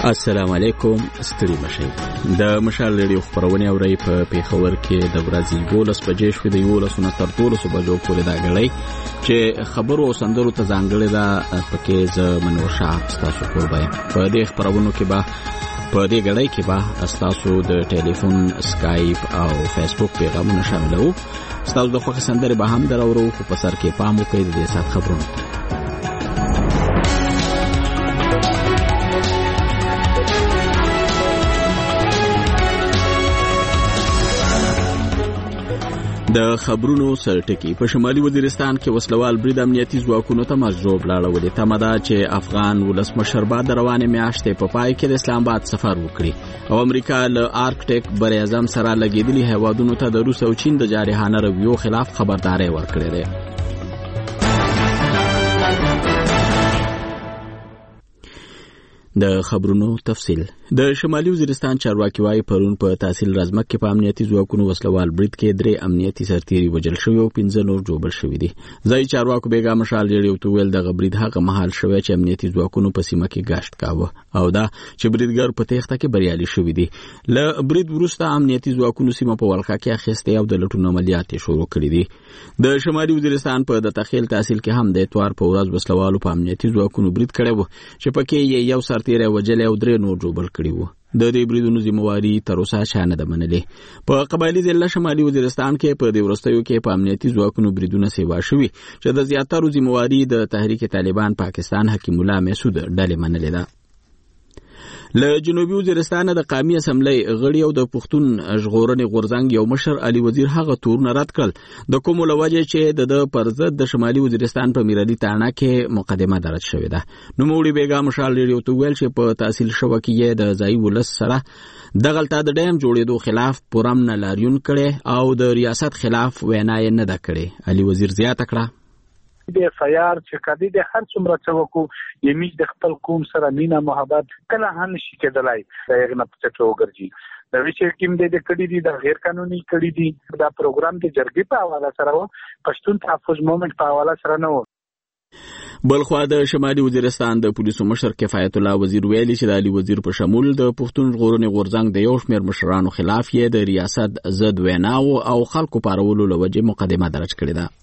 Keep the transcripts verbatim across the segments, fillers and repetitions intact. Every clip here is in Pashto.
السلام علیکم. ستړي مشئ. د مشال ریډیو خبرونه اوري په پیښور کې د ورځې دولس بجې شوې د یولس نه تر دولس بجو پورې دا غړي چې خبرو او سندرو ته ځانګړې ده پکې ز منوشا تاسو کوی په دې خبرونو کې به په دې غړي کې به تاسو د ټلیفون اسکایپ او فیسبوک پیغامونه شاملو. تاسو د خوښ سندرې به هم درورو خو په سر کې پام وکړئ د دې سات خبرونه. د خبرونو سرټکی په شمالي وزیرستان کې وسلوال برید امنیتي ځواکونو ته مجذوب لاړولې. تمه ده چې افغان ولسمشر بعد د روانې میاشتې په پای کې د اسلام آباد سفر وکړي او امریکا له آرکټیک بر اعظم سره لګېدلي هیوادونو ته د روس او چین د جارحانه رویو خلاف خبرداري ورکړې ده. د خبرونو تفصیل. د شمالي وزیرستان چارواکي وايي پرون په تحصیل رزمک کې په امنیتي ځواکونو وسلوال برید کې درې امنیتي سرتیري وژل شوي او پنځه نور جوړ شوي دي. ځای چارواکو بیګا مشال ریډیو ته ویل د برید هغه مهال شوی چې امنیتي ځواکونو په سیمه کې گشت کاوه او دا چې بریدګر په تېښته کې بریالي شوي دي. له برید وروسته امنیتي ځواکونو سیمه په ولخه کې اخیستې او د لټون عملیات شروع کړي دي. د شمالي وزیرستان په د تخیل تحصیل کې هم د اتوار په ورځ وسلوالو په امنیتي ځواکونو برید کړی و چې پکې یو سرتیری وژل او درې نور جوړ کړي وو. د دې بریدونو ذمہواری تر اوسه چا نه ده منلې. په قبایلی ضلع شمالي وزیرستان کې په دې وروستیو کې په امنیتي ځواکونو بریدونه سیوا شوي چې د زیاترو ذمہواری د تحریک طالبان پاکستان حکیم الله مسعود ډلې منلې ده. له جنوبي وزیرستان د قومي اسمبلی غړي او د پښتون ژغورنې غورځنګ یو مشر علي وزیر هغه تورونه رد کړل د کوم لوجه چې د پر ضد د شمالي وزیرستان په میرالي تاڼه کې مقدمه درج شوې ده. نو موړي بیګا مشال ریډیو ته ویل چې په تحصیل شوه کې د ځای ولس سره دغلطه د ډیم جوړېدو خلاف پرم نه لاریون کړي او د ریاست خلاف وینا یې نه ده کړې. علي وزیر زیاته کړه د فیار چې کدی د هر څومره څوکو یمي د خپل قوم سره مینا محبت کله هم شي کېدلای دغه نه پټو ګرځي. د ویچ ټیم د کډی دي د غیر قانوني کډی دي دا پروګرام د جرګې په حواله سره و پښتون تحفظ مومنت په حواله سره نه و. بلخوا د شمالي وزیرستان د پولیسو مشر کفایت الله وزیر ویلي چې د علي وزیر په شمول د پښتون ژغورنې غورځنګ د یو شمېر مشرانو خلاف یې د ریاست ضد ویناو او خلکو پارولو لوجه مقدمه درج کړې ده.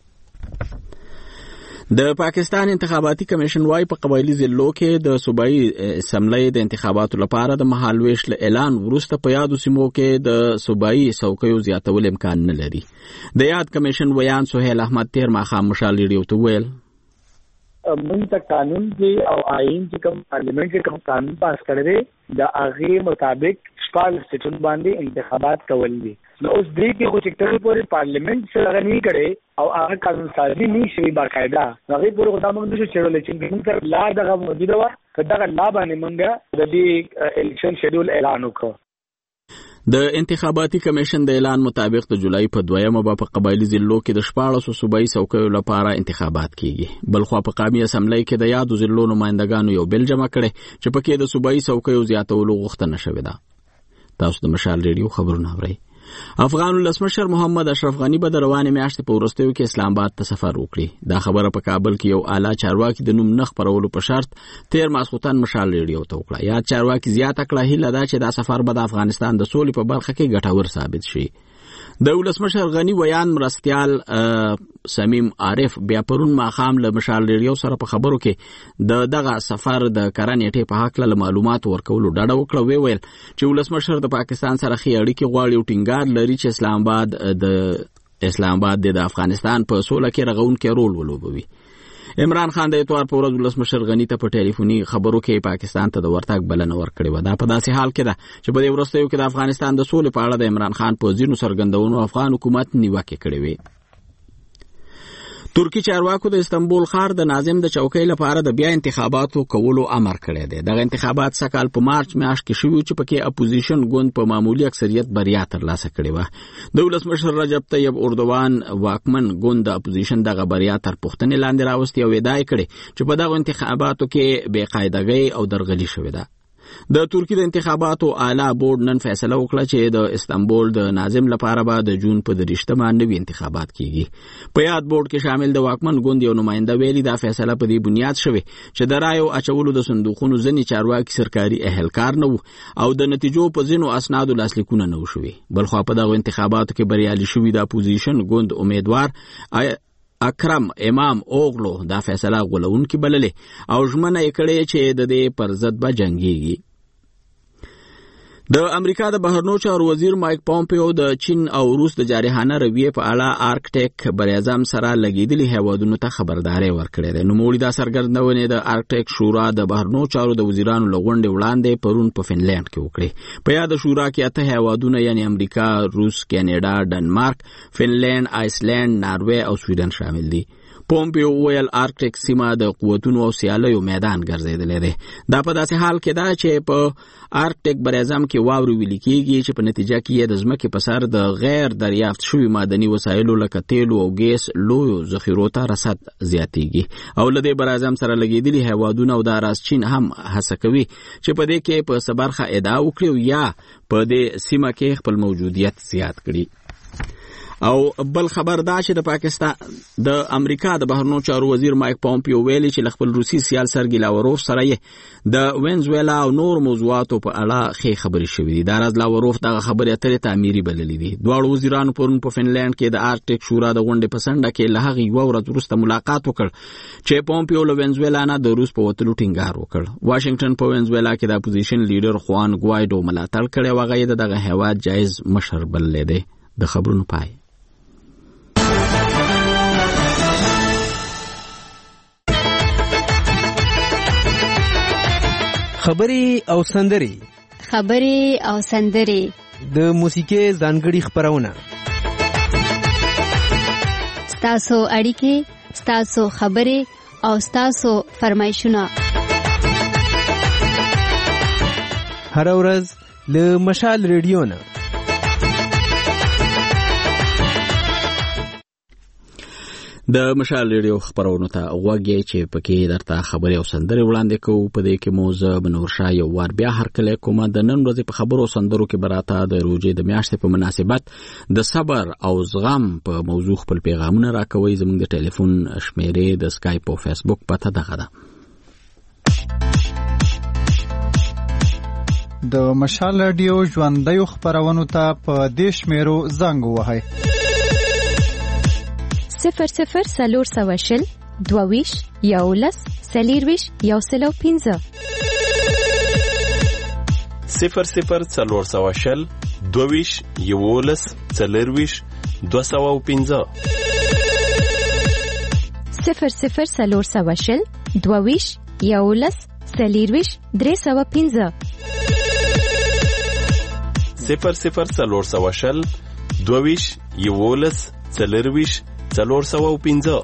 د پاکستان انتخاباتي کمیشن وايي په قبایلی ضلعو کې د صوبایي اسمبلی د انتخاباتو لپاره د مهالويش اعلان وروسته په یادو سیمو کې د صوبایي څوکیو زیاتول امکان نه لري. د یاد کمیشن ویان سهیل احمد تیر ماخام مشال ریډیو ته ویل موږ ته قانون دی او آئین چې کوم پارلیمنت کې کوم قانون پاس کړی دی د هغه مطابق شپږ سټون باندې انتخابات کول دي. نو اوس دې کې خو چې کله پورې پارلیمنت سره نه کړي او هغه قانون سازي نه شي باقاعده هغه پورې خدای موږ نشو چیرول چې موږ لا دغه موجوده و کدا لا باندې موږ د دې الیکشن شیډول اعلان وکړو. د انتخاباتي کمیشن د اعلان مطابق د جولای په دویمه به په قبایلی ضلعو کې د شپاړسو صوبایي څوکیو لپاره انتخابات کیږي. بلخوا په قومي اسمبلی کې د یادو ضلعو نمائندګانو یو بل جمع کړي چې پکې د صوبایي څوکیو زیاتولو غوښتنه شوې ده. تاسو د مشال ریډیو خبرونه اورئ. افغان ولسمشر محمد اشرف غنی به د روانې میاشتې په وروستیو کې اسلام آباد ته سفر وکړي. دا خبره په کابل کې یو اعلی چارواکي د نوم نه خپرولو په شرط تیر ماسخوتن مشال ریډیو ته وکړه. یا چارواکي زیاته کړه هیله ده چې دا سفر به د افغانستان د سولې په برخه کې ګټور ثابت شي. د ولسمشر غنی ویان مرستیال سمیم عارف بیا پرون ماخام له مشال ریډیو سره په خبرو کې د دغه سفر د کرنېټې په حق له معلومات ورکولو ډاډه وکړه. وی ویل چې ولسمشر د پاکستان سره خې اړیکې غواړي او ټینګار لري چې اسلام آباد د اسلام آباد د افغانستان په سوله کې رغونکی رول ولوبوي. عمران خان د اتوار په ورځ ولسمشر غنی ته په ټلیفوني خبرو کې پاکستان ته د ورتګ بلنه ورکړې و. دا په داسې حال کې ده چې په دې وروستیو کې د افغانستان د سولې په اړه د عمران خان په ځینو څرګندونو افغان حکومت نیوکې کړې وې. ترکی چارواکو د استنبول ښار د ناظم د چوکۍ لپاره د بیا انتخاباتو کولو امر کړی دی. دغه انتخابات سکهال په مارچ میاشت کې شوي چې پکې اپوزیشن ګوند په معمولی اکثریت بریا ترلاسه کړې وه. د ولسمشر رجب طیب اردوان واکمن ګوند د اپوزیشن دغه بریا تر پوښتنې لاندې راوستې او ادعا یې کړې چې په دغه انتخاباتو کې بې قاعدګۍ او درغلي شوې ده. د ترکی د انتخاباتو اعلی بورډ نن فیصله وکړه چې د استانبول د ناظم لپاره به د جون په دریشتمه نوي انتخابات کیږي. په یاد بورډ کې شامل د واکمن ګوند یو نماینده ویلي دا فیصله په دې بنیاد شوې چې د رایو اچولو د صندوقونو ځینې چارواکي سرکاري اهلکار نه وو او د نتیجو په ځینو اسنادو لاسلیکونه نه وشوي. بلخوا په دغه انتخاباتو کې بریالي شوي د اپوزیشن ګوند امیدوار اکرم امام اوغلو دا فیصله غولونکې بللې او ژمنه یې کړې چې د دې پر ضد به جنګېږي. د امریکا د بهرنیو چارو وزیر مایک پومپیو د چین او روس د جارحانه رویې په اړه آرکټیک بریاعظم سره لګېدلي هیوادونو ته خبرداری ورکړې ده. نوموړي دا څرګندونې د آرکټیک شورا د بهرنیو چارو د وزیرانو له غونډې وړاندې پرون په فنلنډ کې وکړې. په یاد شورا کې اته هیوادونه یعنی امریکا، روس، کاناډا، ډنمارک، فنلنډ، آیسلند، ناروې او سویډن شامل دي. پومپیو ویل آرکټیک سیمه د قوتونو او سیالیو میدان ګرځېدلی دی. دا په داسې حال کې ده چې په آرکټیک بریاعظم کې واورې ویلې کېږي چې په نتیجه کې یې د ځمکې په سر د غیر دریافت شوي معدني وسایلو لکه تیلو او ګیس لویو ذخیرو ته رسد زیاتېږي. او له دې بریاعظم سره لګېدلي هیوادونه او دا راز چین هم هڅه کوي چې په دې کې په څه برخه ادعا وکړي یا په دې سیمه کې خپل موجودیت زیات کړي. او بل خبر دا چې د پاکستان د امریکا د بهرنیو چارو وزیر مایک پومپیو ویلي چې خپل روسي سیال سرګي لاوروف سره یې د وینزویلا او نور موضوعاتو په اړه ښې خبرې شوې دي. دا راز لاوروف دغه خبرې اترې تعمیري بللې دي. دواړو وزیرانو پرون په فنلنډ کې د آرکټیک شورا د غونډې په څنډه کې له هغې یوه ورځ وروسته ملاقات وکړ چې پومپیو له وینزویلا نه د روس په وتلو ټینګار وکړ. واشنګټن په وینزویلا کې د اپوزیشن لیډر خوان ګوایډو ملاتړ کړی و. هغه یې د دغه هیواد جایز مشر بللی دی. د خبرونو پای. خبري او سندري خبري او سندري د موسیقي ځانګړي خبرونه ستاسو اړیکې ستاسو خبري او ستاسو فرمایشونه هر ورځ له مشال ریډیو نه. د مشال ریډیو خبرونو ته غوږی چې پکې درته خبرې او سندرې وړاندې کوو. په دې کې مو زه بنورشاه یو وار بیا هرکلی کوم. د نن ورځې په خبرو سندرو کې براته د روژې د میاشتې په مناسبت د صبر او زغم په موضوع خپل پیغامونه راکوئ. زموږ د ټلیفون شمیرې د سکایپ او فیسبوک پته دغه ده. د مشال ریډیو ژوندیو خبرونو ته په دې شمیرو زنګ ووهئ: صفر صفر سلور سوه شل دوویش یولس څلېرویش یو سل او پنځه صفر صفر سلور سوه شل دوویش یولس څلېرویش دوه سوه او پنځه صفر صفر سلور سوه شل دوویش یولس څلېرویش درې سوه پنځه صفر صفر سلور سوه شل دوویش یولس څلېرویش څلور سوه او پنځه.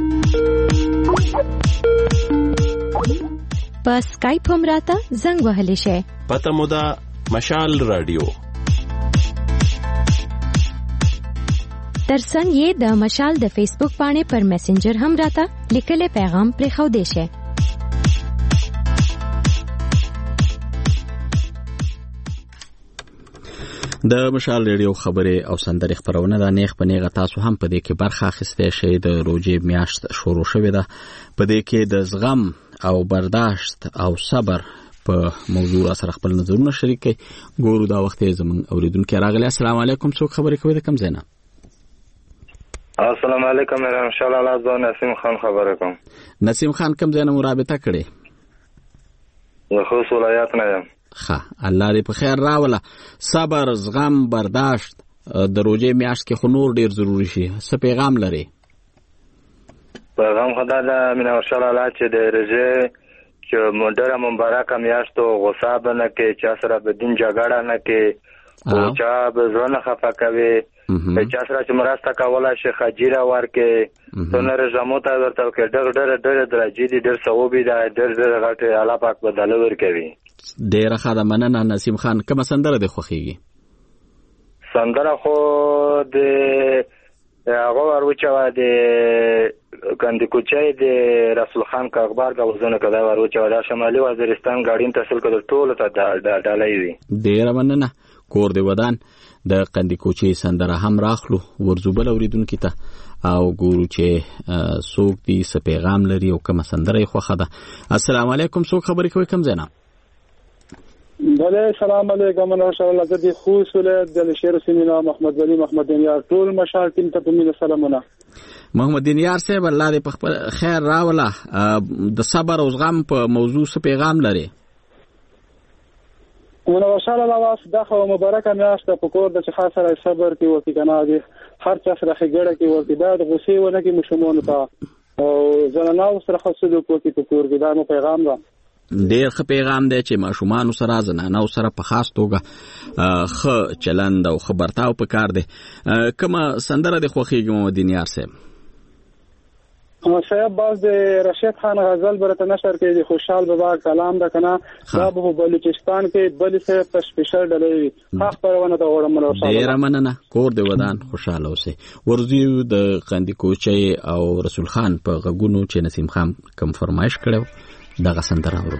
په سکایپ هم راته زنګ وهلی شئ. پته مو ده مشال رادیو. ترڅنګ یې د مشال د فیسبوک باندې پر میسنجر هم راته لیکلی پیغام پرېښودی شئ. د مشال ریډیو خبرې او سندرې خبرونه د نیغ په نیغه تاسو هم په دې کې برخه اخیستی شئ. د روژې میاشت شروع شوې ده. په دې کې د زغم او برداشت او صبر په موضوع سره خپل نظرونه شریک کړئ. ګورو دا وخت یې زموږ اورېدونکي راغلی. السلام علیکم. څوک خبرې کوي د کوم ځای نه؟ السلام علیکم. ان شاء الله زه نسیم خان خبرې کوم. نسیم خان کوم ځای نه مو رابطه کړې؟ د خوست ولایت نه یم. ښه، الله دې په خیر راوله. صبر، زغم، برداشت د روژې میاشت کې خو نور ډیر ضروري شي. څه پیغام لري؟ پیغام خدا ده مینه ورشاله الله چې د روژې چې ډېره مبارکه میاشت و، غصه به نه کوې، چا سره به دین جګړه نه کوې او چا به زړه نه خفه کوې. چا سره چې مرسته کولی شي خجیره ورکړې. څونه رژامو ته درته وکړې ډېر ډېر ډېرې درجې دي، ډېر ثوابي ده، ډېر ډېر غټې الله پاک بدله ورکوي. ډېره ښه ده، مننه نسیم خان. کومه سندره دې خوښېږي؟ سندره خو د هغه ور وچوه د کندی کوچای د رسول خان کا اخبار کا وزن کدا ورو چې دا شمالي وزیرستان غاډین تحصیل کړل ټول ته ډالۍ وي. ډیر مننه. کور دی ودان د کندی کوچي سندره هم راخلو ورزوبل اوریدونکو ته او ګورو چې څوک دې څه پیغام لري او کوم سندره یې خوښه ده. السلام علیکم. څوک خبرې کوي؟ کوم ځای نه؟ بله سلام علیکم. انشاء الله زه د خوست ولایت د شهر سیمینا محمد ولی محمد دینیار ټول مشال ټیم ته په مینه سلامونه. محمد دینیار صاحب الله دې په خپل خیر راوله. د صبر او زغم په موضوع څه پیغام لري؟ ونه وشال الله واس دغه مبارکه میاشت په کور د چې خاصه صبر کې وتی کنه دي هر چا سره خګړه کې ورته د غصې ونه کې مشمون ته او زنانو سره خاصه د پوتې په کور کې دا نو پیغام ده. ډیر ښه پیغام دی چې ماشومان سره زنانو سره په خاص توګه ښه چلند او خبرتاو پکار دی. کومه سندره د خوښیږي محمد دینیار صاحب؟ صاحب باز د رشید خان غزل برته نشر کې د خوشحال بابا کلام ده کنه دا په بلوچستان کې بل څه تشپیشل ډلې حق پرونه ته وړم نو صاحب. ډیر مننه. کور دی ودان خوشاله اوسه. ورزیو د قندی کوچي او رسول خان په غږونو چې نسیم خان کوم فرمایش کړو دغه سندره ورو.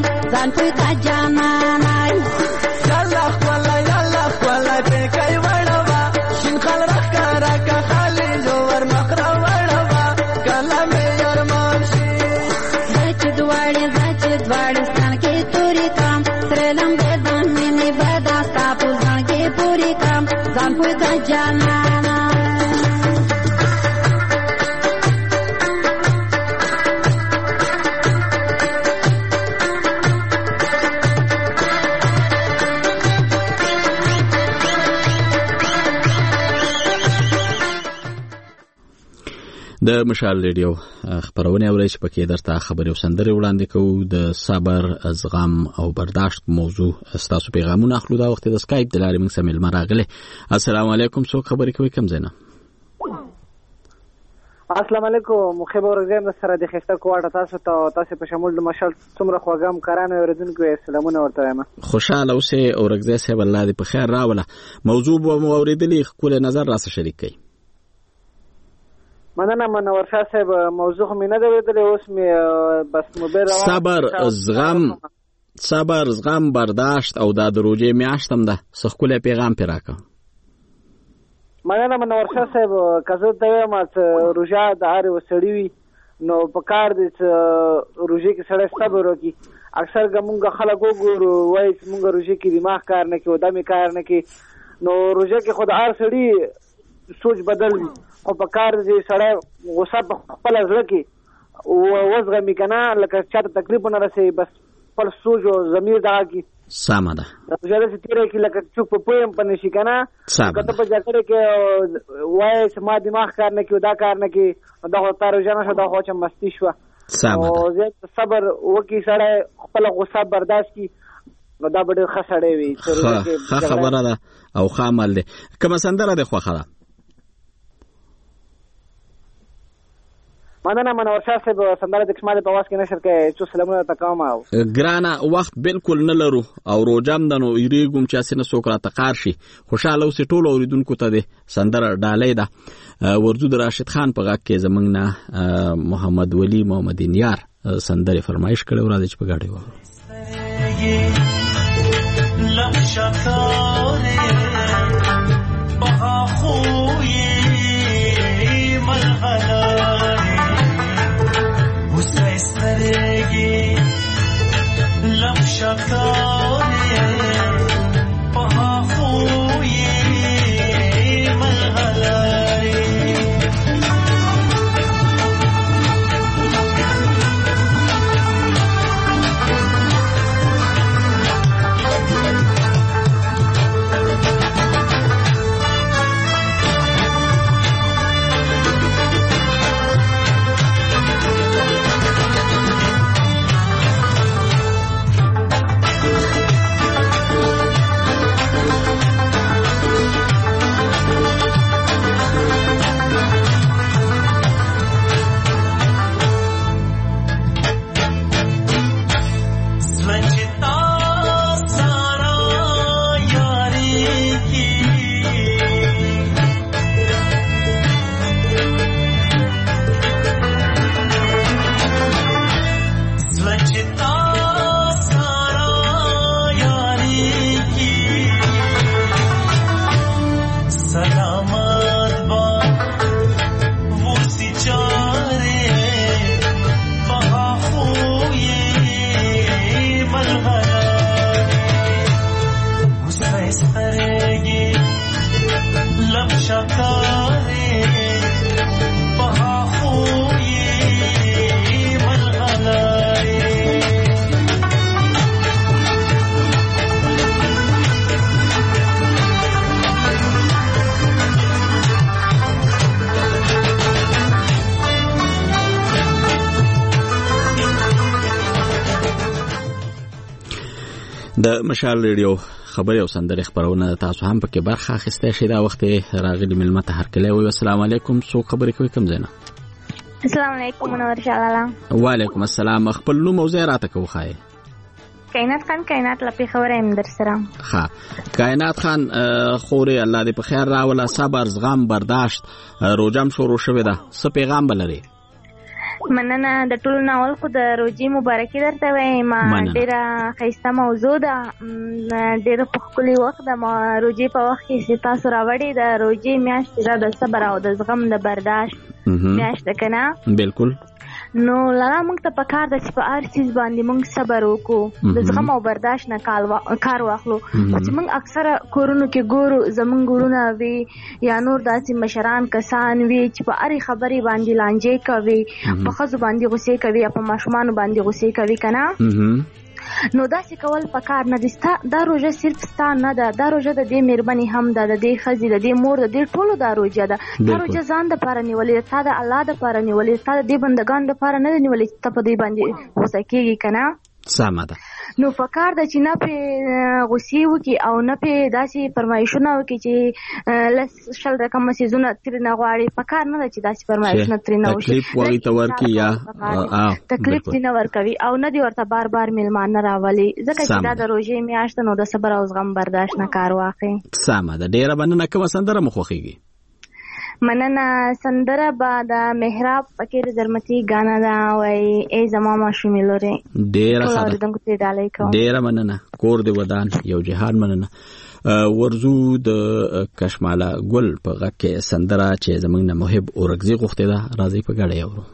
ځان په تا جانانای یالله ولا یالله ولا په کوي وړ کې توري کام تر لمبه ځان مې بدا ستا په ځان کې پوری کام ځان په د جانانا د مشال ریډیو خبرونه اورئ چې پکې درته خبرې او سندرې وړاندې کوو د صبر زغم او برداشت موضوع ستاسو پیغامونه اخلو دا وخت د اسکایپ د لارې موږ سره ملمه راغله. السلام علیکم څوک خبرې کوي کوم ځای نه؟ السلام علیکم خبر ورګم سره د خسته کوټه تاسو ته تاسو په شمول د مشال څومره خوګم کرانه اوریدونکو سلامونه ورته یم. خوشاله اوسئ او ورګزه صاحب الله دې په خیر راوله. موضوع مو اوریدلی خپل نظر راسه شریک کړئ. مننه منور شاه صاحب موضوع مې نه درېدلې اوس مې بس موبایل روان صبر زغم صبر زغم برداشت او د دروجې میاشتم ده سخکوله پیغام پی راکا. مننه منور شاه صاحب کزه ته ما روجا د هر وسړی وي نو په کار دي چې روجې کې سړی صبر وکي. اکثر ګمونګه خلک وګورو وایي چې مونږ روجې کې دماغ کار نه کوي دمه کار نه کوي نو روجې کې خود هر سړی سوچ بدل وي او په کار دي سړی غوسه په خپل ځل کې وزغه میکنه لکه چاته تکلیف نه رسي بس پر سوچ او ضمیر دا کی ساما ده زړه چې تیرې کې لکه چوپ په پویم پنه شي کنه کته په ځکه کې وای چې ما دماغ کار نه کوي دا کار نه کوي دا خو تر ځنه شو دا خو چې مستی شو ساما ده او زه صبر وکي سړی خپل غوسه برداشت کی نو دا به خسړې وي ښه خبره ده او ښه عمل ده. کوم سندره ده خو خلا مننه منور شاه صاحب سندره د کشمال په واس کې نشر کې چې سلامونه تکوم او ګرانه وخت بالکل نه لرو او روجام دنو یریګم چې اسنه سوکرا تقار شي خوشاله اوسې ټول اوریدونکو ته د سندره ډالۍ ده ورزو د راشد خان په غاک کې زمنګ نه محمد ولی محمد یار سندره فرمایش کړو راځي چې په گاډي وره لمشکاره بها خوی ملغلاره استرگی لب شکاره پا خوی ملغلاری د مشال ریډیو خبري او سندرې خبرونه تاسو هم پکې برخه اخیسته شئ. دا وخت راغلی ملمت هرکلی وي. السلام علیکم څوک خبرې کوي کوم ځای نه؟ السلام علیکم منور شاه. وعلیکم السلام. خپل نوم او ځای راته کوو خای. کائنات خان کائنات لپی خبره ایم در سره. ها کائنات خان خوري الله دې په خیر راوله. صبر زغم برداشت روجم شروع شوه ده څه پیغام بلري؟ مننه د ټولو ناول خو د روجي مبارکي درته وایم. ډیره ښایسته موضوع ده ډیره په ښکلي وخت ده. ما روجي په وخت کې چې تاسو راوړې د روجي میاشت ده د صبر او د زغم د برداشت میاشت ده که نه؟ بلکل. نو لاله موږ ته پکار ده چې په هر څیز باندې موږ صبر وکړو، د زغم او برداشت نه کار واخلو. چې موږ اکثره کورونو کې ګورو زموږ ورونه وي یا نور داسې مشران کسان وي چې په هرې خبرې باندې لانجې کوي، په ښځو باندې غوسې کوي یا په ماشومانو باندې غوسې کوي که نه. نو داسې کول پکار نه دي. دا روژه صرف ستا نه ده، دا روژه د دې مېرمنې هم ده، د دې ښځې، د دې مور، د دې ټولو دا روژه ده. دا روژه ځان دپاره نیولې ده، تا د الله دپاره نیولې ده، تا د دې بندګانو دپاره نه ده نیولې چې ته په دوی باندې غوسه کېږي که نه. سمه ده. نو پکار ده چې نه پې غوسې وکړي او نه پې داسې فرمایشونه وکړي چې لس شل رقمه څیزونه ترېنه غواړي. پکار نه ده چې داسې فرمایشونه ترېنه وشي، تکلیف هغوی ته ورکړي یا تکلیف ترېنه ورکوي او نه دې ورته بار بار میلمانه راولي، ځکه چې دا د روژې میاشت ده. نو د صبر او زغم برداشت نه کار واخلي. سمه ده. ډېره مننه. کومه سندره مو خوښېږي؟ مننه. سندره به د محراب فقیر زرمتي ګانا ده، وایي ای زما ماشومې لورې. ډېره ښه ده، ډېره مننه. کور دې ودان، یو جهان مننه. ورزو د کشماله ګل په غږ کې سندره چې زموږ نه محب اورکزي غوښتې ده، راځئ په ګډه یې اورو.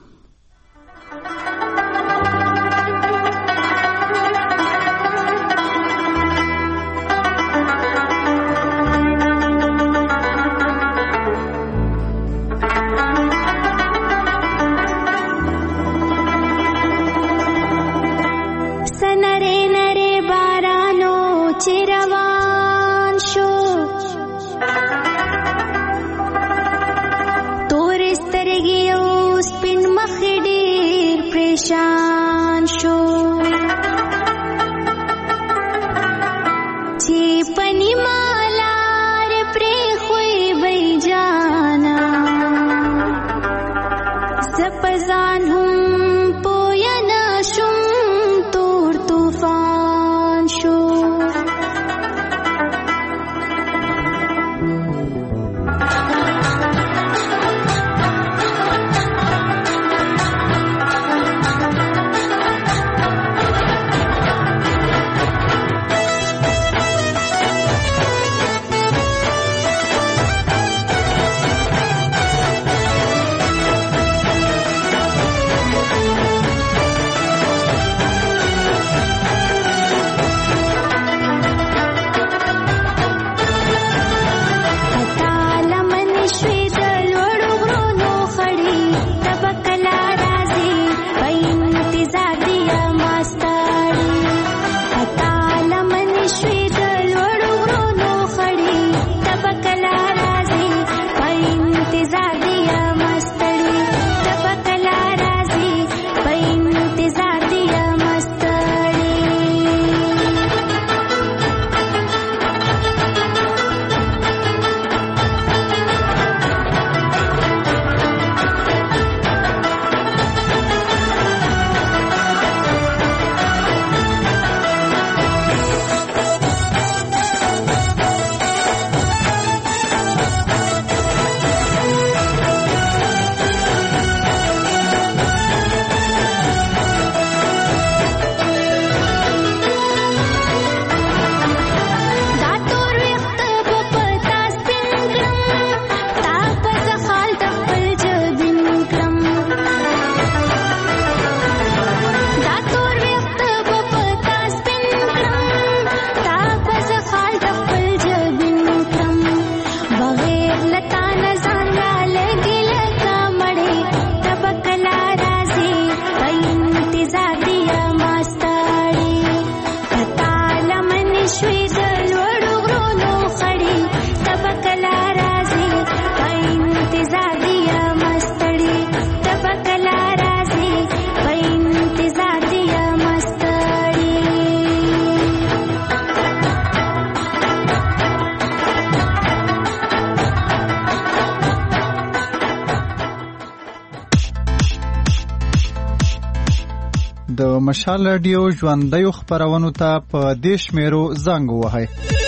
د مشال رادیو ژوندۍ خبرونو ته په دیش میرو زنګ وهاي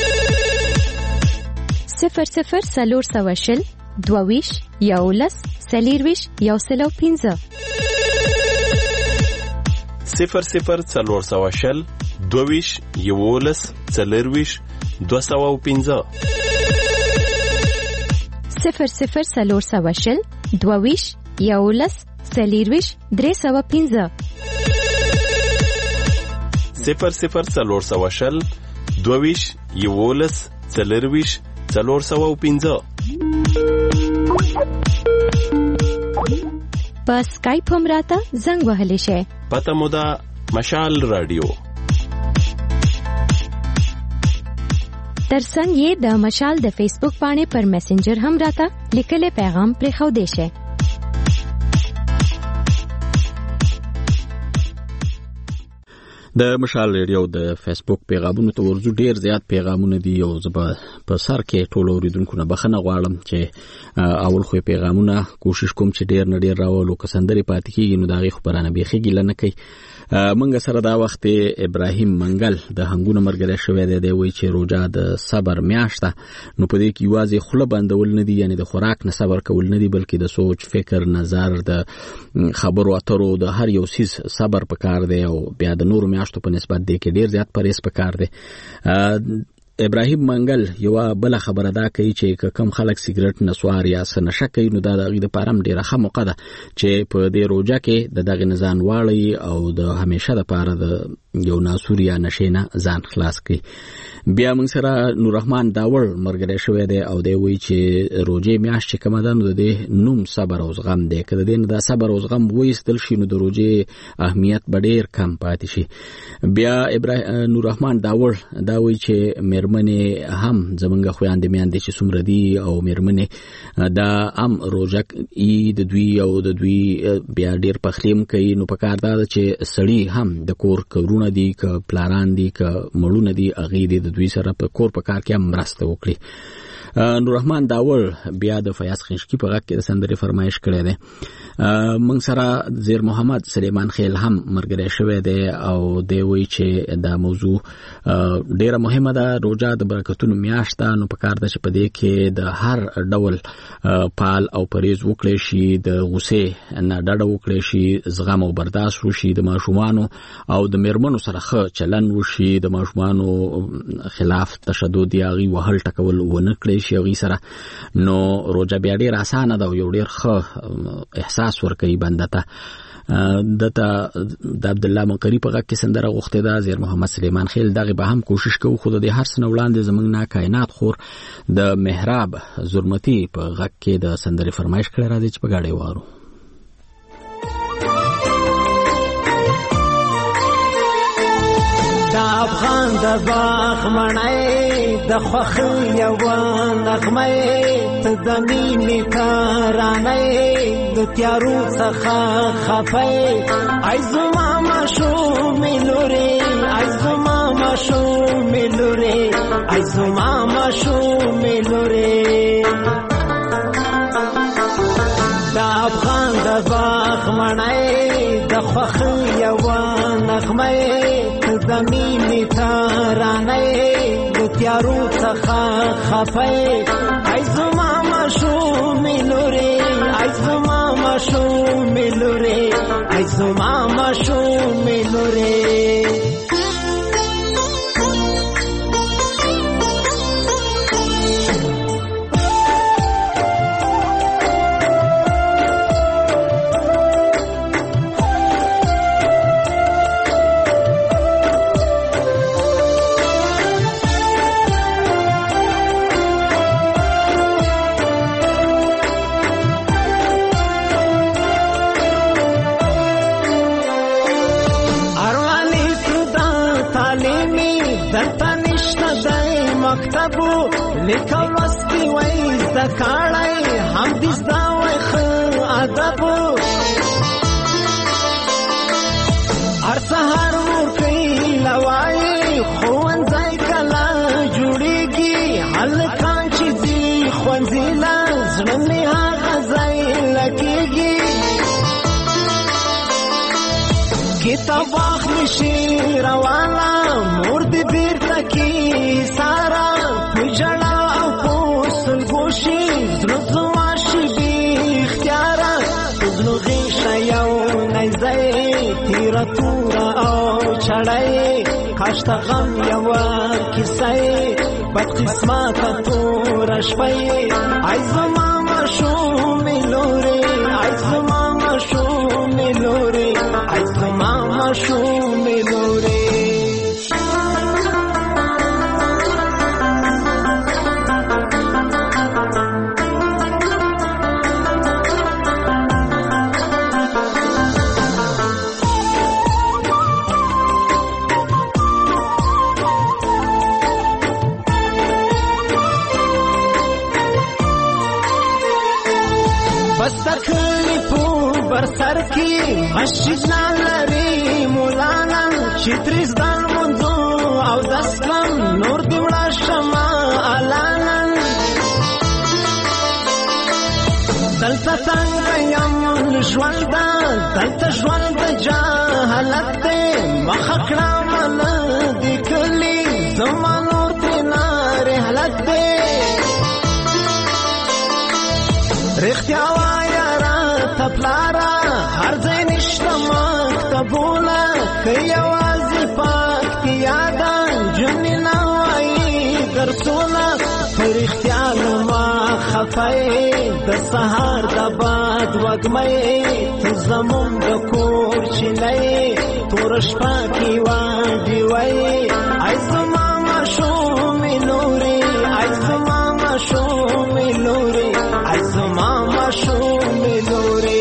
صفر صفر سلور سواشل دوویش یاولس سلیرویش یوسلو پینزه صفر صفر سلور سواشل دوویش یاولس سلیرویش دو سو پینزه صفر صفر سلور سواشل دوویش یاولس څلېرويشت درې سوه پنځه صفر صفر څلور سوه شل دوه ویشت یوولس څلېرويشت څلور سوه پنځه. په سکایپ هم راته زنګ وهلی شئ. پته مو ده مشال رادیو. ترڅنګ یې د مشال د فیسبوک باندې پر میسنجر هم راته لیکلی پیغام پرېښودی شئ. د مشال ریډیو د فیسبوک پیغامونو ته ورځو. ډیر زیات پیغامونه دي او زه په سر کې ټول اوریدونکو نه بخښنه غواړم چې اول خو پیغامونه کوشش کوم چې ډیر نه ډیر راولو، که سندرې پاتې کېږي نو د هغې خو برانه بیخي ګیله نه کوي. منګه سره دا وخت ابراهیم منګل د هنګونه مرګره شوی دی. دی وایي چې روژه د صبر میاشت ده، نو په دې کې یوازې خوله بندول نه دي، یعنی د خوراک نه صبر کول نه دي، بلکې د سوچ، فکر، نظر، د خبرو اترو، د هر یو سیز صبر پکار دی او بیا د نورو میاشتو په نسبت دی کې ډیر زیات پرهیز پکار دی. ابراهیم منګل یو بل خبره دا کوي چې کم خلک سیګریټ نسوار یا سنشه کوي نو دا د غي د پارم ډیره ښه موقع ده چې په دې روجا کې د دغه نزان واړی او د همیشه د پاره د یو ناسور یا نشینه ځان خلاص کړي. بیا موږ سره نور رحمان داور مرګره شوی دی او دی وی چې روجې میاشت چې کوم ده نو د نوم صبر او زغم دی. کله دین دا صبر او زغم وېستل شي نو د روجې اهمیت ډیر کم پاتې شي. بیا ابراهیم نور رحمان داور دا وی چې مېرمنې هم زمونږ خويندې میاندې چې څومره دي او مېرمنې دا هم روجه ای د دوی او د دوی بیا ډیر پخلیم کوي نو پکار دا چې سړی هم د کور کورونه دي ک پلاران دي ک مړونه دي اغه دي د دوی سره په کور په کار کې هم مرسته وکړي. نور رحمان داور بیا د فیاض خنشکی په غږ کې د سندرې فرمایش کړی دی. موږ سره زیر محمد سلیمان خیل هم مرګره شوی دی او دی وی چې دا موضوع ډیره مهمه ده. روجا د برکتونو میاشت ده نو په کار ده چې په دې کې د هر ډول پال او پرهیز وکړي شي، د غصې نه ډډه وکړي شي، زغم او برداشت وشي، د ماشومانو او د میرمنو سره ښه چلن وشي، د ماشومانو خلاف تشدد یا غي وهل ټکول ونه کړي شي غي سره. نو روجا بیا ډیر اسانه ده او یو ډیر ښه احساس ورکوي بنده ته. دته د عبد الله منقری په غږ کې سندره غوښته ده. زیر محمد سلیمان خیل دغه به هم کوشش کوي خو د هر سن وړاندې زمنګ نه کائنات خور د محراب زرمتی په غږ کې د سندره فرمایش کړی راځي چې په گاډي وارو. دا افغان د باغ مړای د خوخ یو نغمه ته د مینې ترانه د تیارو څخه خفای ایزما مشو ملوري ایزما مشو ملوري ایزما مشو ملوري دا افغان د باغ مړای د خوخ یو نغمه زمینی ترانه د تیارو څخه خفای ایزما مشو ملوري ایزما مشو ملوري ایزما مشو ملوري. لیکل وستی وای زکاړای هم دې زدا وای خو ادب هر سحر ورکی لوای خوان ځای کلا جوړیږي هلکان چې دی خوانځیلا زړه هغه ځای لګیږي کتاب واخلی شي روانه مور دې بیرته کی سارا جړا او پوسل ګوشي زړه واشي بي اختیار زړه غیشه یو نه زې تیر تور او چړای کاشت غم یو کیسه بد قسمت تور شپې ایزما مشو ملوري ایزما مشو ماشومې لورې سر کی مسجد نالری مولانا شتریز دان منځو او دسکم نور دی وړا شما علانن دلته څنګه یم ژوند دلته ژوند جهالت دی مخکړه مل دی کلی زمانو تنار حالت دی رښتیا وایا را تپلارا هر ځای نشته مکتبونه که یوازې پاکتي یادان جنې نه وایي درسونه په رښتیا نو ما خفه یې د سهار د باد وږمه ته زموږ د کور چینه یې توره شپه کې واډې وایي ای زما ماشومې لورې ای زما ماشومې لورې ای زما ماشومې لورې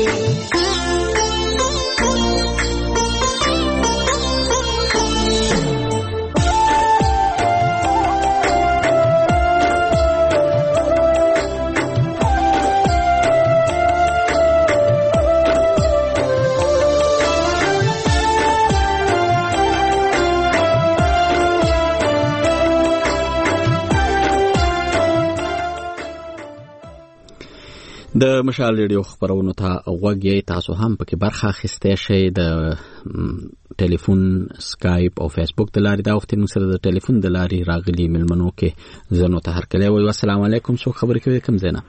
د مشال ریډیو خبرونو ته غوږ یې تاسو هم پکې برخه اخیستی شئ د ټلیفون سکایپ او فیسبوک د لارې دا وخت موږ سره د ټلیفون د لارې راغلي مېلمنو کې زنو ته هرکلی وایو السلام علیکم څوک خبرې کوي کوم ځای نه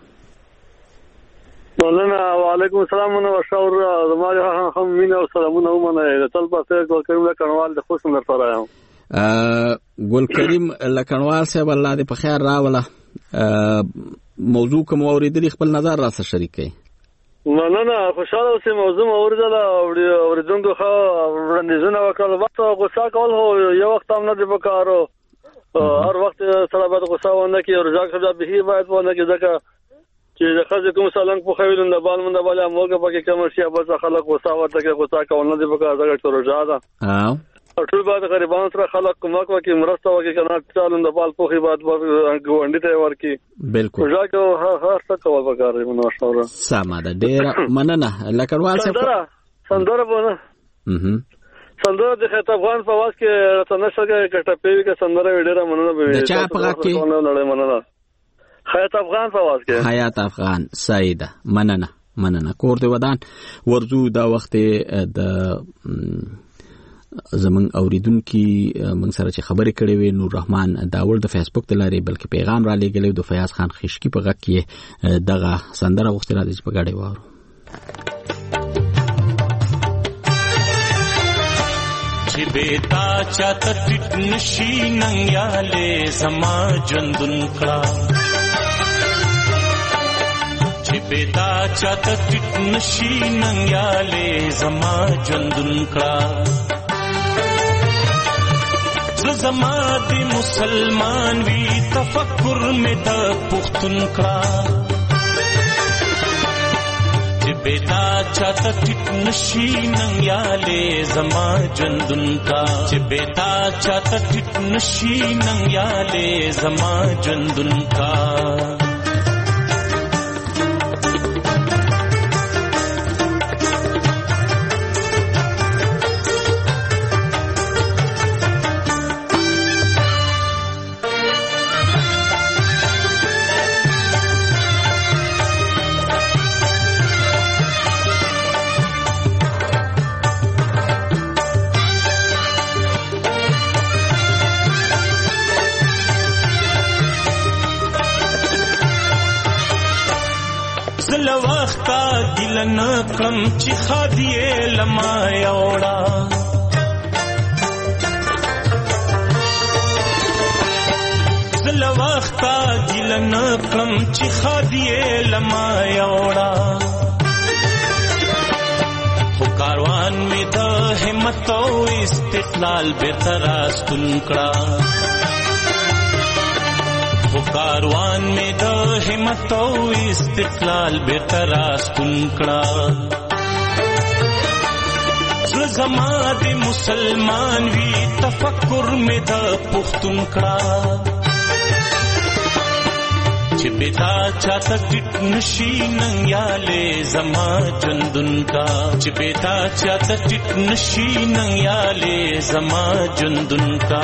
مولانا وعلیکم السلام منور شاور زما هم مینه او سلامونه ومنه د تل پاسه ګل کریم لکنوال د خوشم در سره یم ګل کریم لکنوال صاحب الله دې په خیر راوله موضوع کوم اوریدلی خپل نظر را سره شریک کړئ مننه خوشاله اوسم موضوع اوریدله اوریدونکو خو وړاندیزونه وکړل وخت غوسه کول هو یو وخت هم نه دی پکارو هر وخت سره باید غوسه ونه کې او رجاک خدا به باید ونه کې ځکه چې د خځې کوم سالنګ په خویل نه بال منده بالا موګه پکې کوم شي بس خلک غوسه ورته کې غوسه کول نه دی پکار ځکه ټول رجا ده ها ټول باید غریبانو سره خلک کومک وکړي مرسته وکړي کنه چالو د بال پوخي باید ګوندې ته ورکی بالکل ځکه هر څه کول پکار دی نو شاوره سمه ده ډیر مننه لکړوال څه سندره سندره بونه mhm سندره د خطاب افغان په واس کې راتنه شګه کټه پیوي کې سندره ډیره مننه به د چا په کې مننه حیات افغان په واس کې حیات افغان سیده مننه مننه کور دی ودان ورزو دا وخت د زمون اوریدونکو موږ سره چې خبرې کړې وې نور رحمان داول د فیسبوک د لارې بلکې پیغام را لېږلی د فیاض خان خشکی په غږ کې دغه سندره غوښتل راځي چې په ګاډي وارو چې بیتا چاته ټټ نشي ننګیاله زما ژوندون کړه چې بیتا چاته ټټ نشي ننګیاله زما ژوندون کړه زما دی مسلمان وی تفکر میں دا پختون کړه چې بیتا چاته ټټ نشي ننګیاله زما ژوندون کا چې بیتا چاته ټټ نشي ننګیاله زما ژوندون کا ګلن کم چې خادیه لما یوړا زل وخت ګلن کم چې خادیه لما یوړا خو کاروان می د همت همت او استقلال بیرته راستون کړه خو کاروان مې د همت او استقلال بیرته راستون کړه زړه زما د مسلمان وي تفکر مې د پښتون کړه چې بتا چاته ټټ نشي ننګیاله زما ژوندون کا چې بتا چاته ټټ نشي ننګیاله زما ژوندون کا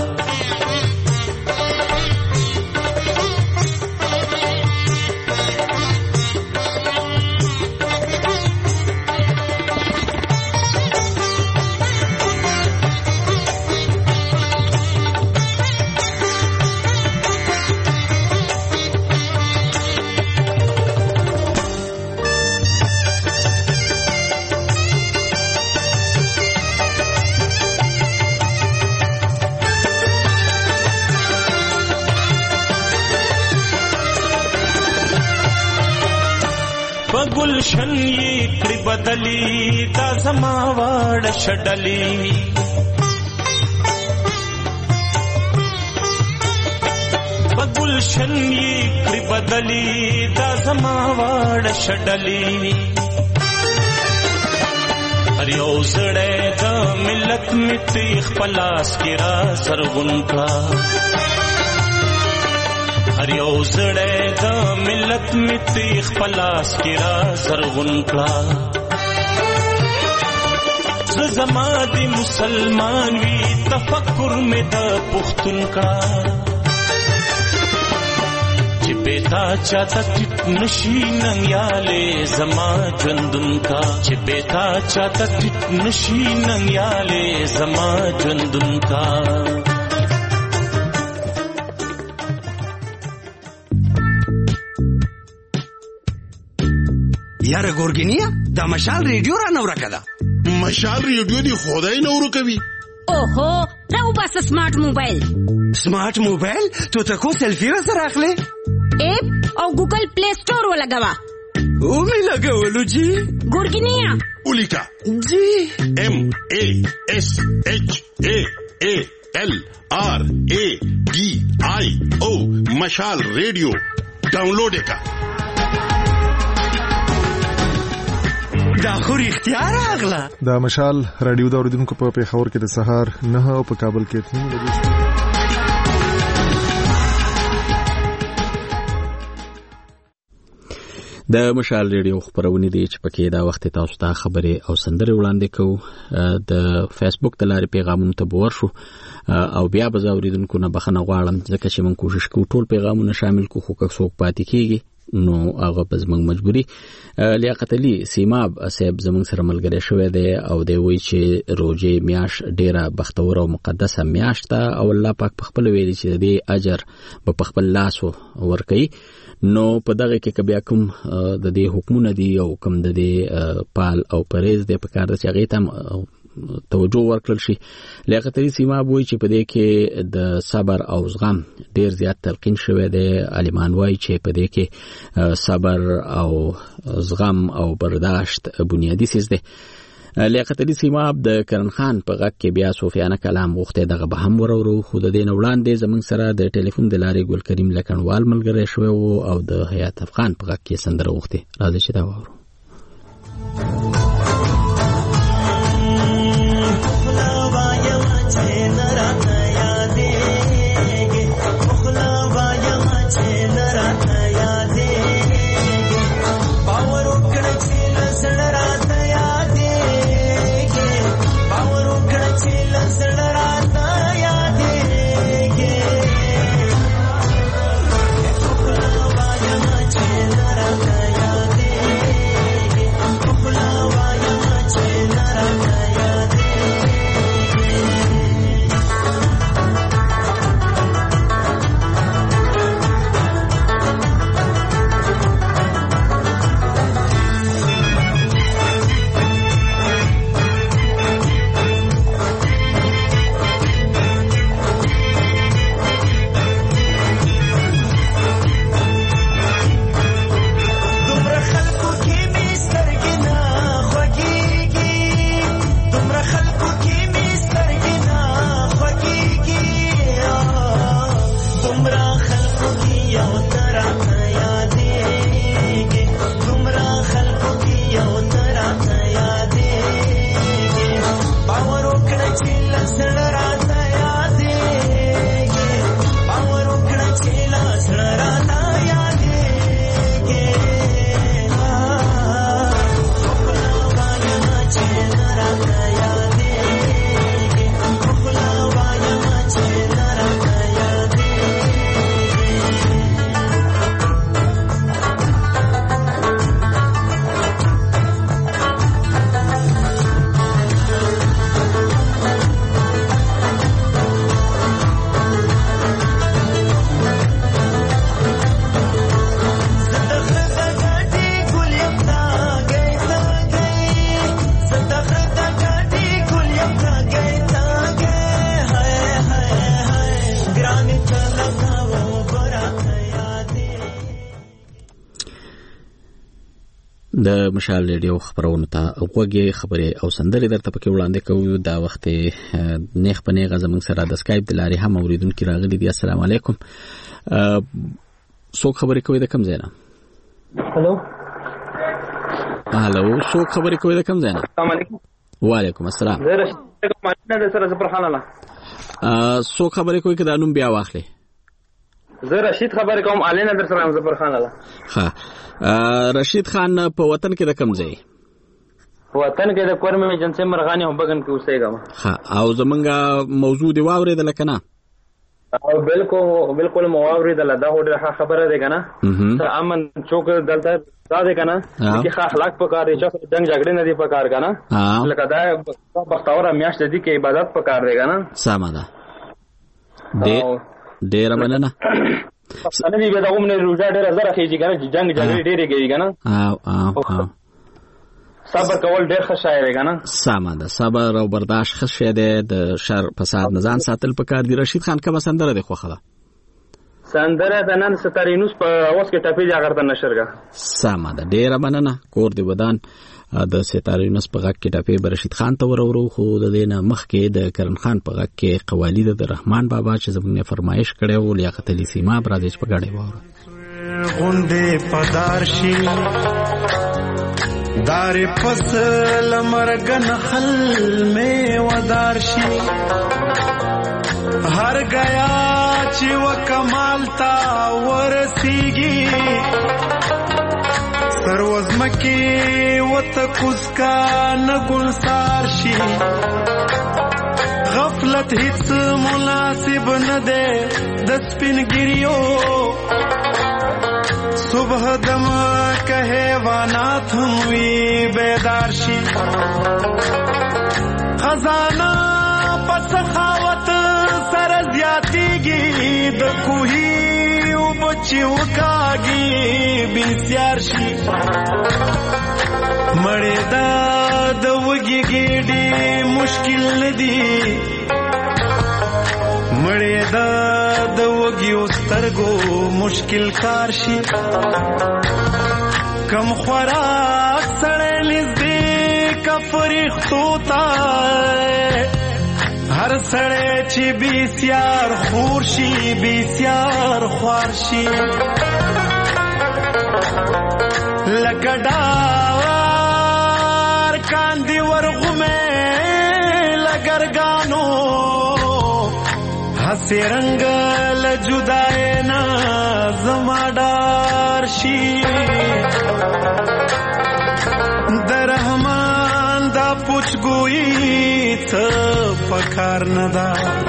گلشن یہ کڑی بدلی دا زما واڑ شڈلی گلشن یہ کڑی بدلی دا زما واڑ شڈلی هر یو زړی د ملت می تیغ پلاس کی را سرغون کړه هر یو زړی د ملت می تیغ پلاس کی را سرغون کړه زه زما د مسلمان وی تفکر می د پښتون کړه چې بیتا چاته ټیټ نشي ننګیاله زما ژوندون کا چې بیتا چاته ټیټ نشي ننګیاله زما ژوندون کا یاره ګورګینیا دا مشال ریډیو را نو راکړه مشال ریډیو دی خدای نورو کوي اوهو راو بس سمارټ موبایل سمارټ موبایل تو تکو سیلفی را سره اخلي ایپ او گوگل پلی سٹور ولګوا او می لګولو جی ګورګینیا ولیکا جی ام ا اس اچ ا ا ال آر ا ډي آی او مشال ریډیو ډاونلوډ کا دا خو اختیار اغلا دا مشال رادیو دا اوریدونکو په پیښور کې د سهار نه او په کابل کې اته بجې د مشال ریډیو خبرونه دي چې پکې دا وخت تاسو ته خبرې او سندرې وړاندې کوو د فیسبوک د لارې پیغامونه ته ورشو او بیا به اوریدونکو نه بخنه غواړم ځکه چې موږ کوشش کوو ټول پیغامونه شامل کوو خو که څوک پاتې کیږي نو هغه په زموږ مجبوري لیاقت علي سیماب صاحب زموږ سره ملګری شوی دی او دی وایي چې روزه میاش ډیره بختور او مقدسه میاش ده او الله پاک په خپل ویلي چې د اجر په خپل لاس ورکوي نو په دغه کې کبیا کوم د دې حکمونه دي او کوم د دې پال او پرهیز د پکار د چاغې ته توجه ورکړل شي لیاقت علي سیما وایي چې په دې کې د صبر او زغم ډیر زیات تلقین شوی دی عالمان وایي چې په دې کې صبر او زغم او برداشت بنیادی سیز دی لیاقت علي سیما د کرن خان په غږ کې بیا صوفیانه کلام غوښته دغه به هم ورورو خو د دې وړاندې زمونږ سره د ټلیفون د لارې ګل کریم لکنوال ملګری شوی او د حیات افغان په غږ کې سندره غوښته راځي چې دا وورو Yeah. د مشال ریډیو خبرونه ته وګورئ خبرې او سندرې درته پکې وړاندې کوو دا وخت نیخ په نیغه زموږ سره د سکایپ د لارې هم اوریدونکو راغلي دي. السلام علیکم. څوک خبرې کوي د کوم ځای نه؟ هلو هلو څوک خبرې کوي د کوم ځای نه؟ السلام علیکم. وعلیکم السلام. زه رشید کوم نه سره زبر خان الله. څوک خبرې کوي که دا نوم بیا واخلې؟ زه رشید خبرې کوم علي نظر سره زبر خان الله. ها رشید خان په وطن کې د کوم ځای؟ وطن کې د کورمه جنسي مرغانی هم بغن کې اوسېګم. ها او زمونږ موضوع دی واورېدل کنه؟ او بالکل بالکل مو واورېدل دا هوډه خبره ده کنه. ته امن چوک دلته دا ده کنه چې ښه اخلاق پکار دي چې جنگ جګړه نه دي پکار کنه. لکه دا بختوره میاشت دي کې عبادت پکار دی کنه. سمه ده. ډېر مننه. پښتانه دې دا کوم نه روزه ډېر زره کېږي کنه چې جنگ جګړه ډېرې کېږي کنه. او او او صبر کول ډېر ښه شی دی کنه. سمه ده. صبر او برداشت ښه شی دی. د شر فساد نه ځان ساتل پکار دي. رشید خان کومه سندره دی خوښه ده؟ سندره د نن ستارینوس په اوس کې ټاپي جاګرته نشرګه. سمه ده. ډېر مننه. کور دی ودان د ستارینوس په غږ کې ټاپي رشید خان ته ورورو. خو د دې نه مخکې د کرن خان په غږ کې قوالی د رحمان بابا چې زموږ نه فرمایش کړی و لیاقت علي سیماب راځي چې په ګاډي واره غونډې پدارشي دار فصل مرګن خل میں ودارشي هر گیا چې وکمال تا ورسیږي سروزمکی وتکوس کا نګلسار شي غفلت هیڅ مناسب نه ده د سپینګریو صبح دم که حیوانات هم وی بیدار شي خزانه پس خاوت سر زیاتیږي د کوهي او بچي وکاږي بنسیار شي مړې دا د وږي ګېډې مشکل ندي مړې دا د وږي سترګو مشکل کار شي کم خوراک سړی نږدې کا فرښتو ته هر سړی چې بسیار خور شي بسیار خوار شي لکه ډار کاندي ورغمې لګرګانو هسې رنګ له جدای نه زما ډار شي د رحمان دا پوچګویي څه پکار نه ده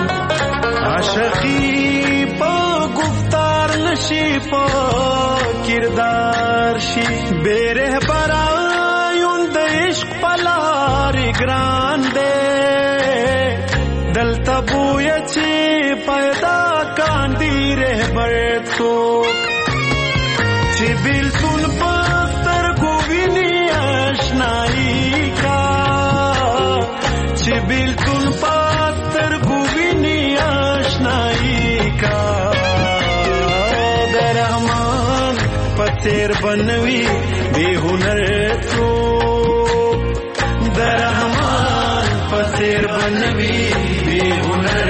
عاشقي په گفتار نشي په کردار شي بے رهبرایون د عشق پلار ګران دے دلته بویا چې پیدا کاندي رهبر څوک چې بیلتون پستر ګویني آشنایی کا چې بیلتون پستر ګویني آشنایی کا د رحمان پتیر بنوي بے هنر څوک د رحمان پتیر بنوي بے هنر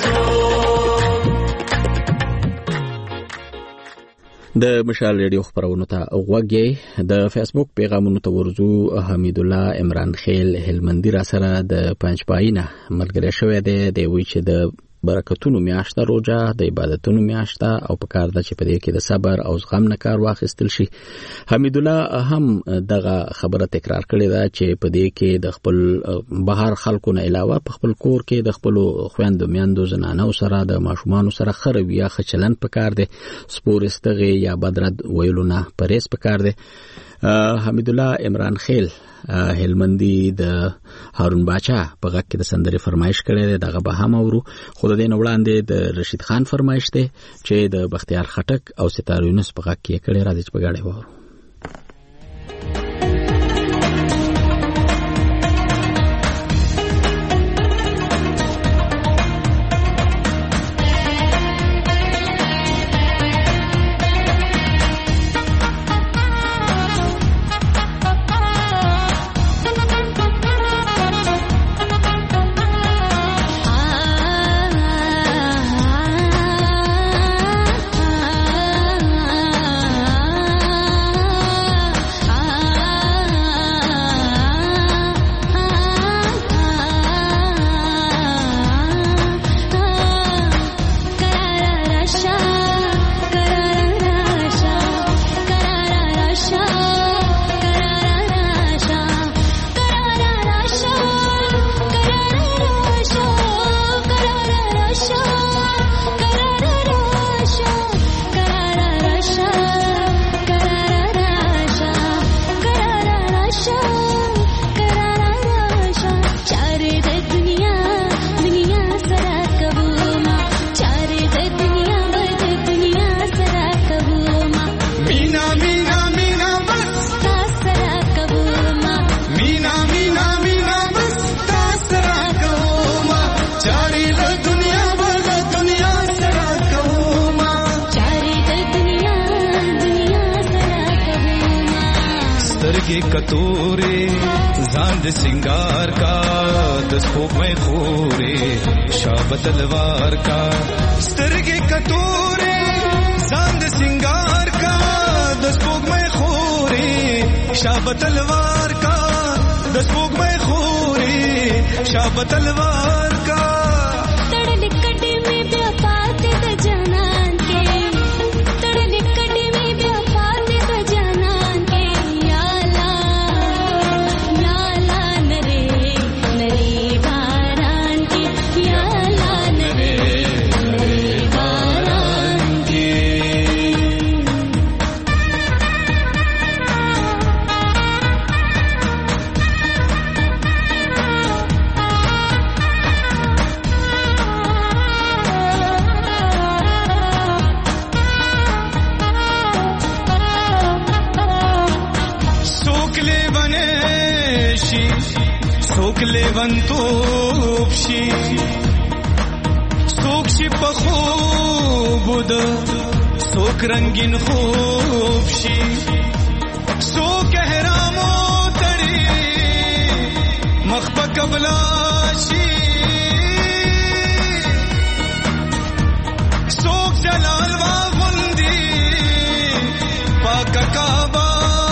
د مشال ریډیو خبرونه ته وګورئ. د فیسبوک پیغامونو ته ورزو. حمید الله عمران خیل هلمندی را سره د پنځ پاینه ملګری شوی دی. دی وی چې د برکتونو میاشته روزه د عبادتونو میاشته او په کار ده چې په دې کې د صبر او زغم نه کار واخیستل شي. حمید الله هم دغه خبره تکرار کړې ده چې په دې کې د خپل بهر خلکو نه علاوه په خپل کور کې د خپل خويندو میندو زنانو سره د ماشومانو سره خروي یا خچلن په کار ده. سپورستغه یا بدرد ویلو نه پرېس په کار ده. حمید الله عمران خیل هلمندی د هارون باچا په غږ کې د سندرې فرمایش کړی دی. دغه به هم اورو. خو د دې نه وړاندې د رشید خان فرمایش دی چې د بختیار خټک او ستاره یونس په غږ کې یې کړی. راځي چې په ګاډی واورو. سترګې کتورې ځان د سنگار کا د سپوږمۍ خورې شابه تلوار کا سترګې کتورې ځان د سنگار کا د سپوږمۍ خورې شابه تلوار کا د سپوږمۍ خورې شابه تلوار کا تړلې کډې مې بیا پاتې د جانان کې تړلې کډې مې بیا پاتې د جانان کې یا لا یا لا نره نره باران کې یا لا نره نره باران کې څوک لیونتوب شي څوک شي په خوب د څوک رنگین خوب شي څوک احرامو تړي مخ په قبله شي څوک جلال واغوندي پاک کعبه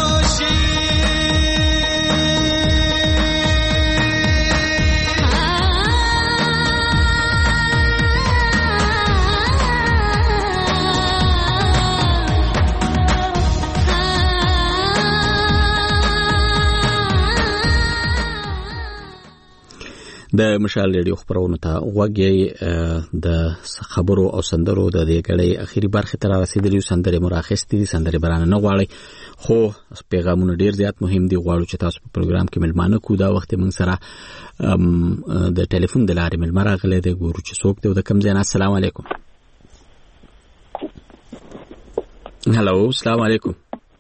د مشال ریډیو خبرونه ته وګورئ. د خبرو او سندرو د دې غړې اخیری برخه تر رسیدلی سندره مراخستي سندره برانه نه غواړي خو پیغامونه ډیر زیات مهم دي. غواړو چې تاسو په پروګرام کې ملمانه کو دا وخت موږ سره د ټلیفون د لارې ملمره غلې د ګورو چې څوک دی د کم ځای. السلام علیکم. هالو السلام علیکم.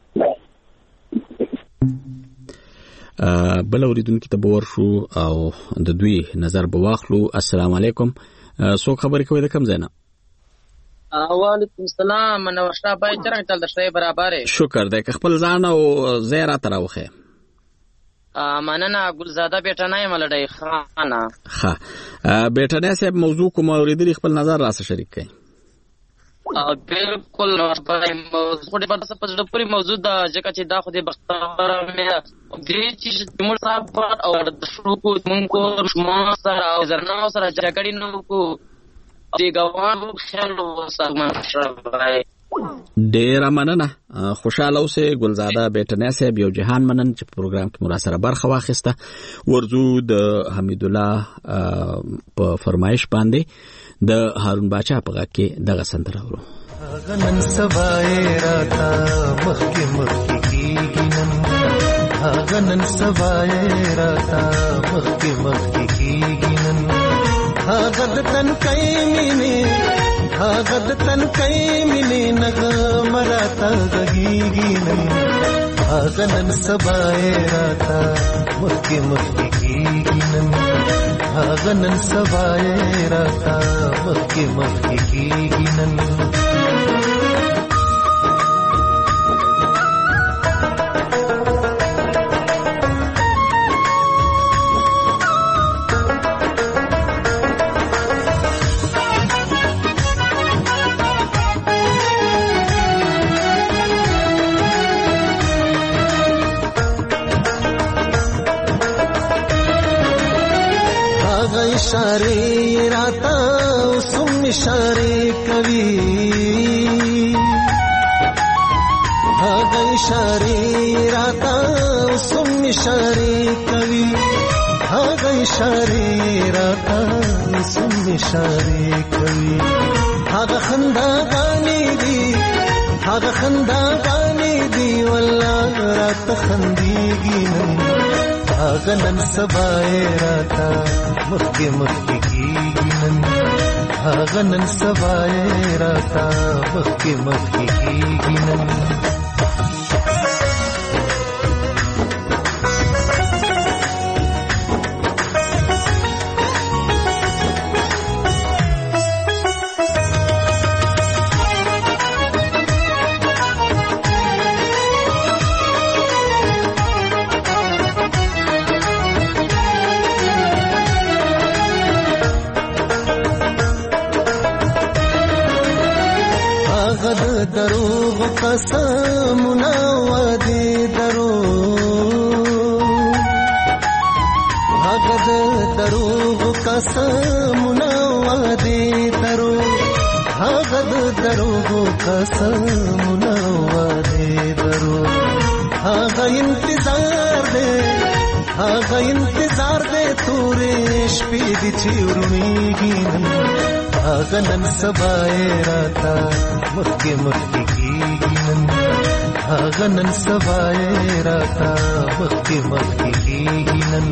بل اوریدونکو ته باور شو او د دوی نظر به واخلو. السلام علیکم. څوک خبرې کوي د کم ځای نه؟ وعلیکم السلام. منور شاه بای چرګ تل د شی برابر شکر ده که خپل ځان او زیرا تراوخه. مننه ګلزاده بیٹانه ملډی خانه. ها بیٹانه صاحب موضوع کوم اوریدلی خپل نظر راسه شریک کړئ. بالکل په موضوع د پاتې په پوری موضوع د ځکه چې دا خو د بختوره مې دې چې موږ صاحب او د شروع کو موږ کو ما سره او زرنا سره جګړې نو کو دې ګوان خیر وسه مشربای ډیر مننه. خوشاله اوسه ګلزاده بیٹنه صاحب یو جهان منن چې پروګرام کې مراسره برخه واخیسته. ورزو د حمید الله په فرمایش باندې د هارون باچا په غږ کې دغه سندره ورو. غنن سبای راتا مخکې مخکې کیږي نن غنن سبای راتا مخکې مخکې کیږي نن هغه د تن کای مینه هغه د تن کای مینه نغم راتا غږیږي نن غنن سبای راتا مخکې مخکې کیږي نن هغه نن سبای راتا مخکې مخکې کیږي نن इशारे राता सुम इशारे कवि भागा इशारे राता सुम इशारे कवि भागा इशारे राता सुम इशारे कवि भागा खंदा गाने दी भागा खंदा गाने दी वल्लाह रात खंदीगी नहीं भागा नन सबाए राता मक्के मक्के कीगी नन भागा नन सबाए राता मक्के मक्के कीगी नन هغه د دروغ قسمونه وعدې دروغ هغه د دروغ قسمونه وعدې دروغ هغه د دروغ قسمونه وعدې دروغ هغه انتظار دې هغه انتظار دې تورې شپې دې چې ورڼېږي هغه نن سبا یې راته مخکې مخکې کېږي نن هغه نن سبا یې راته مخکې مخکې کېږي نن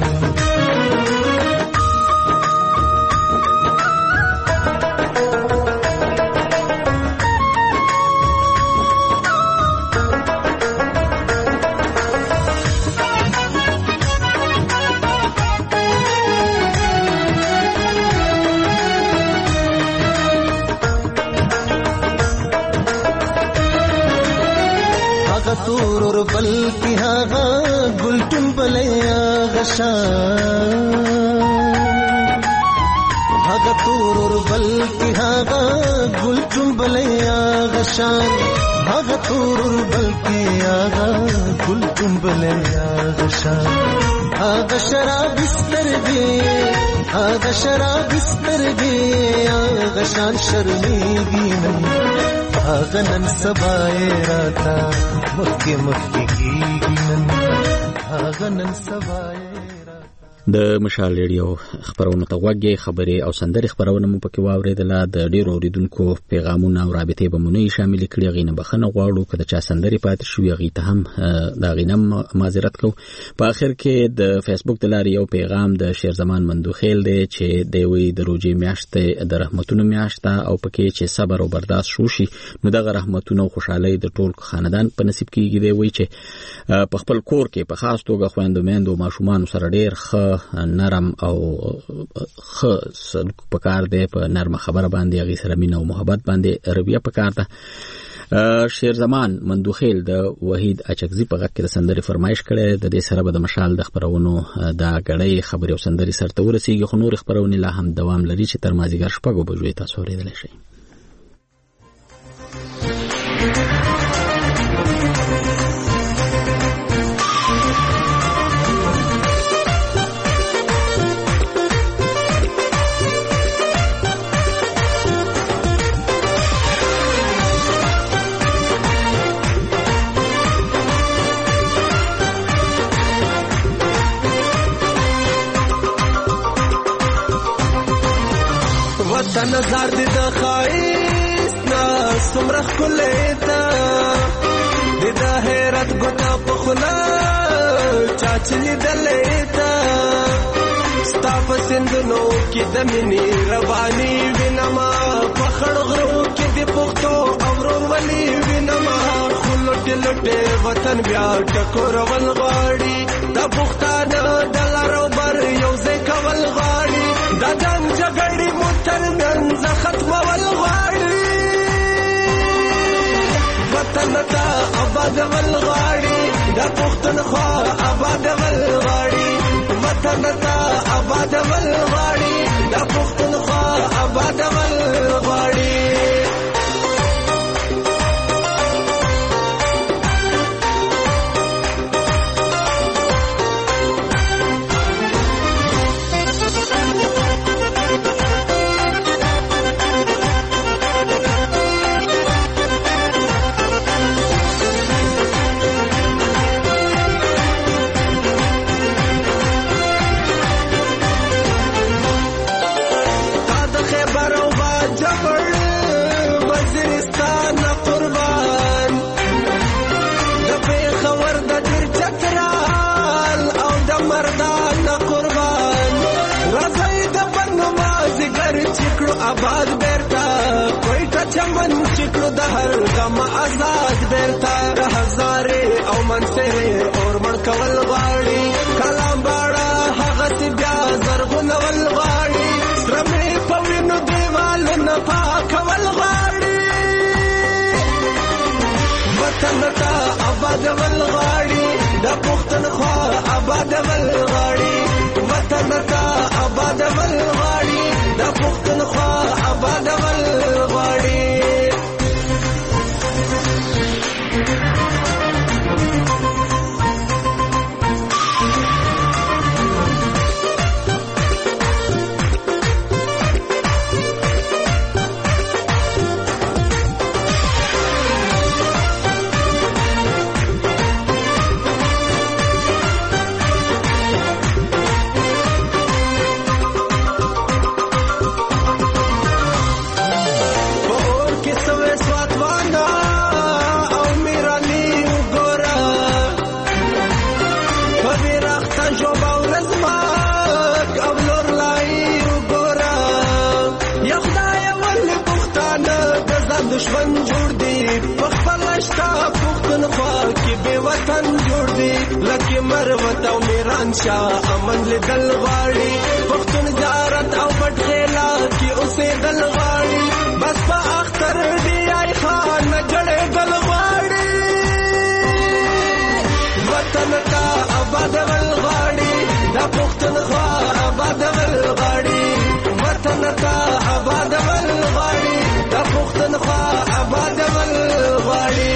تورور بلکی هاغا گلتون بلی آغشان هاغا تورور بلکی هاغا گلتون بلی آغشان هاغا تورور بلکی آغا گلتون بلی آغشان هاغا شراب استرگی هاغا شراب استرگی آغشان شرمیگی نن هاغا نن سبا یې راته مخکې مخکې کېږي نن هاغه نن سبا یې د مشال ریډیو خبرونه ته غوږی خبرې او سندري خبرونه مو پکې واوریدله د ډیرو اوریدونکو پیغامونه او رابطې به مونږ شامل کړي غینه بخنه غواړو کله چې سندري پاتې شو یغی ته هم دا غینم معذرت کو په اخر کې د فیسبوک د لارې یو پیغام د شیر زمان مندوخیل دی چې د وی د روزي میاشتې د رحمتونو میاشته او پکې چې صبر او برداشت شوشي نو دغه رحمتونو او خوشحالي د ټول خاندان په نصیب کیږي دی وی چې په خپل کور کې په خاص توګه خويندو میندو ماشومان سره ډیر ښه نرم او ښه سلوک پکار دی په نرمه خبره باندې هغه سره مینه او محبت باندې رویه پکار ده شیر زمان مندوخیل د وحید اچکزی په غږ کې د سندري فرمایش کړي د دې سره به د مشال د خبرونو د غړې خبري او سندري سره ورسیږي خو نور خبرونه لا هم دوام لري چې تر مازیګر شپږو بجو تاسو ورېدل شي نظر دې د خایست نا سمره خلیتا دې د حیرت ګنا په خلا چاچلی دلیتا ستاپ سندنو کې د مینې رواني وینما په خړ غرو کې د پختو اورور ولي وینما خلټ لټه وطن بیا ټکور ول غاړي د پختانه د لارو بر یو ځای کول غاړي د جنگ جګړې متر نن ختم ول غاړي وطن ته آباد ول غاړي د پښتونخوا آباد ول غاړي وطن ته آباد ول غاړي د پښتونخوا آباد ول غاړي آباد بیرتا کوئټه چمن چکړو د هر غم آزاد بیرتا هزارې او منصرې اور مړ کول غواړي کلام باړه هغه بیا زرغون ول غواړي سرمې په وینو دیوال نه پاکول غواړي وطن ته آباد ول غواړي د پښتونخوا آباد ول غواړي وطن ته آباد ول غواړي د پښتونخوا آباد ول غواړي دشمن جوړ دی په خپل شتا پښتونخوا کې بې وطن جوړ دی لکه مروت او میران شاه امن لیدل غواړي پښتون زیارت او پټ خیلا کې اوسېدل غواړي بس په اختر دی آی خان نه جړېدل غواړي وطن کا آباد ول غواړي دا پښتونخوا آباد ول غواړي وطن کا آباد ول غواړي دا پښتونخوا آباد ول غواړي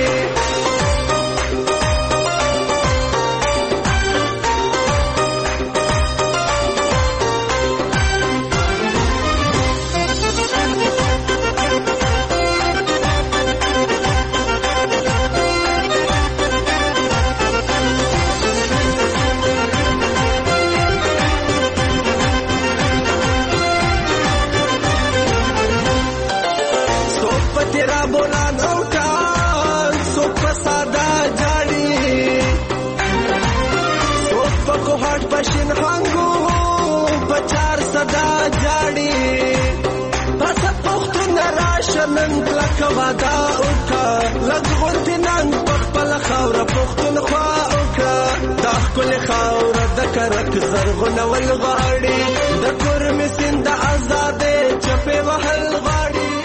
پشن هنگو بچار صدا جاڑی پس پختون راشنن کلک وادا اوکا لگغنتی ننگ پخپل خور پختون خواه اوکا داخ کل خور دکرک زرغن والغاڑی دکر مسین دا ازاده چپے وحل غاڑی